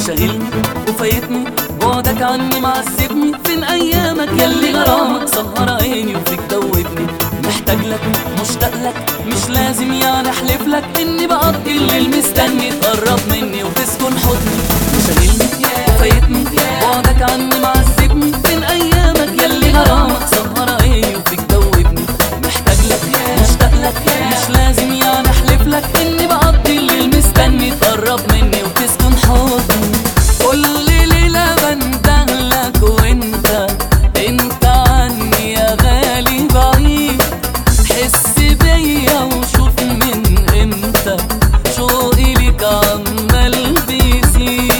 شاغلني وفايتني، بعدك عني معذبني. فين ايامك ياللي غرامك سهر عيني وفيك دوبني؟ محتاج لك مشتاق لك، مش لازم يعني احلف لك اني بقضي الليل مستني تقرب مني وتسكن حضني. شاغلني وفايتني، بعدك عني معذبني. فين ايامك ياللي غرامك سهر عيني وفيك دوبني؟ محتاج لك مشتاق لك، مش لازم يعني احلف لك اني بقضي الليل مستني تقرب مني وتسكن حضني. كل ليلة بندهلك وانت عني يا غالي بعيد. حس بيا وشوف من امتى شوقي ليك عمال بيزيد.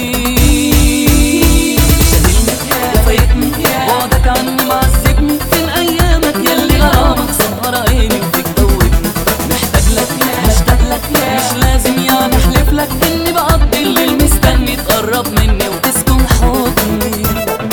شاغلني وفايتني، بعدك عني معذبني. فين ايامك ياللي غرامك سهر عيني وفيك دوبني؟ محتاج لك مشتاق لك، مش لازم يعني احلف لك اني بقضي الليل مستني تقرب مني وتسكن حضني.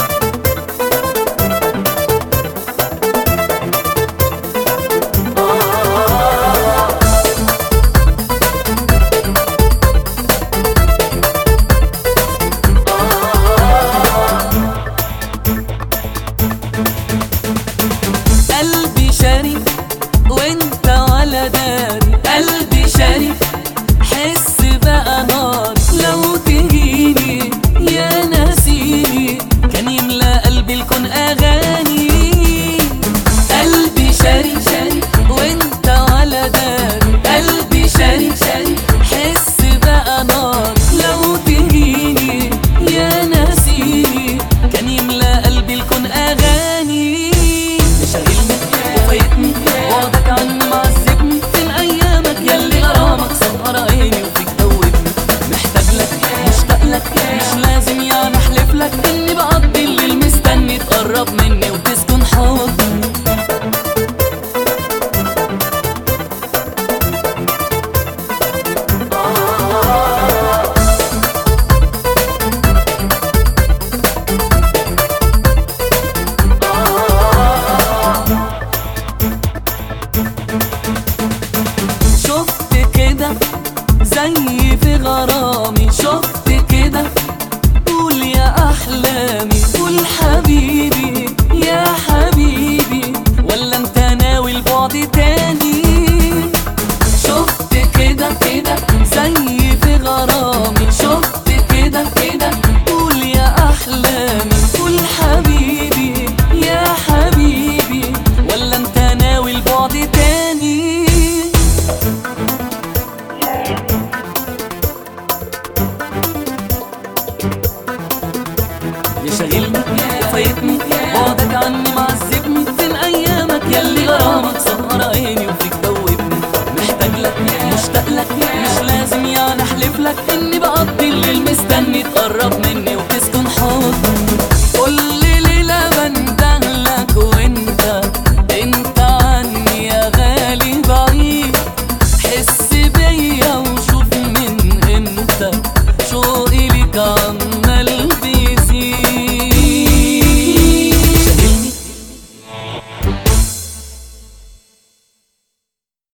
قلبي شريك وانت ولا داري، قلبي شريك حس بقى نار. لو تجيني يا ناسيني كان يملى قلبي الكون اغاني. قلبي شريك وانت ولا داري، قلبي شريك حس بقى نار. لو تجيني يا ناسيني كان يملى قلبي الكون اغاني. شاغلني وفايتني، بعدك عني معذبني. فين ايامك ياللي غرامك سهر عيني وفيك دوبني؟ محتاج لك مشتاق لك، مش لازم يعني احلف لك اني بقضي الليل مستني تقرب مني وتسكن حضني. شفت كده زي في غرامي، شفت كده قول يا احلامي، قول حبيبي يا حبيبي ولا انت ناوي البعد تاني؟ شفت كده زي في غرامي، شفت كده قول يا احلامي، قول حبيبي يا حبيبي ولا انت ناوي البعد تاني؟ شاغلني وفايتني، بعدك عني معذبني. فين ايامك ياللي غرامك سهر عيني وفيك دوبني؟ محتاج لك مشتاق لك، مش لازم يعني احلف لك اني بقضي الليل مستني تقرب مني